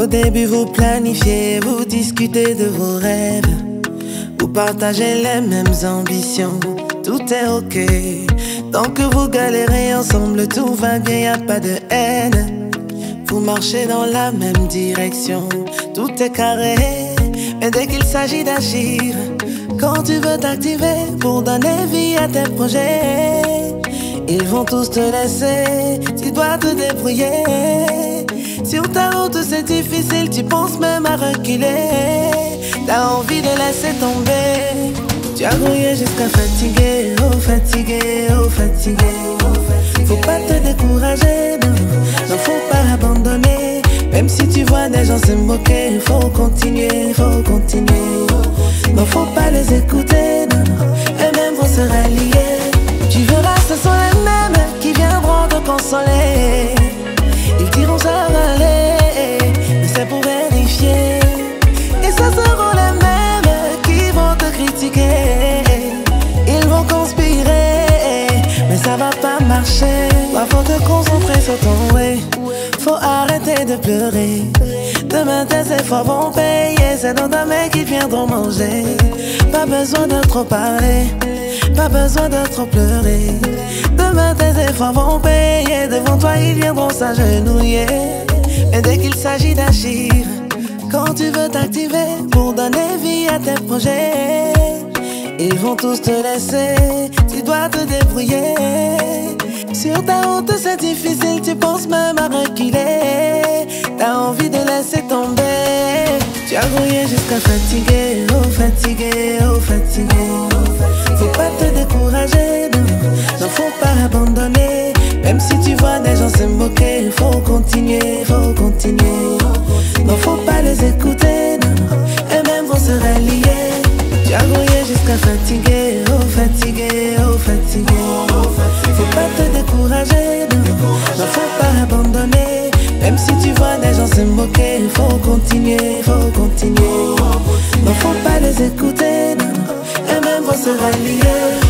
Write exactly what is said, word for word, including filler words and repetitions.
début vous planifiez, vous discutez de vos rêves, vous partagez les mêmes ambitions, tout est ok. Tant que vous galérez ensemble, tout va bien, y a pas de haine. Vous marchez dans la même direction, tout est carré. Mais dès qu'il s'agit d'agir, quand tu veux t'activer pour donner vie à tes projets, ils vont tous te laisser, tu dois te débrouiller. Sur ta route c'est difficile, tu penses même à reculer. T'as envie de laisser tomber. Tu as grouillé jusqu'à fatiguer, oh fatigué, oh fatigué. Faut pas te décourager, non, non faut pas abandonner. Même si tu vois des gens se moquer, faut continuer, faut continuer. Non faut pas les écouter, non, non, et même vont se rallier. Tu verras, ce sont les mêmes qui viendront te consoler. Ils diront ça va aller, mais c'est pour vérifier. Et ce seront les mêmes qui vont te critiquer. Ils vont conspirer, mais ça va pas marcher. Bah, faut te concentrer sur ton way. Faut arrêter de pleurer. Demain tes efforts vont payer. C'est dans ta main qu'ils viendront manger. Pas besoin de trop parler, pas besoin de trop pleurer. Demain tes efforts vont payer. Devant toi ils viendront s'agenouiller. Mais dès qu'il s'agit d'agir, quand tu veux t'activer pour donner vie à tes projets, ils vont tous te laisser, tu dois te débrouiller. Sur ta route c'est difficile, tu penses même à reculer. T'as envie de laisser tomber. Tu as grouillé jusqu'à fatiguer, oh fatigué, oh fatigué. Faut pas te décourager, non, non faut pas abandonner. Même si tu vois des gens se moquer, faut continuer, faut continuer. Non faut pas les écouter, non, non, et même vont se rallier. Tu as grouillé jusqu'à fatiguer, oh fatigué, oh fatigué. Faut pas te décourager, non, non faut pas abandonner. Même si tu vois des gens se moquer, faut continuer, faut continuer. Non faut pas les écouter, non, et même vont se rallier.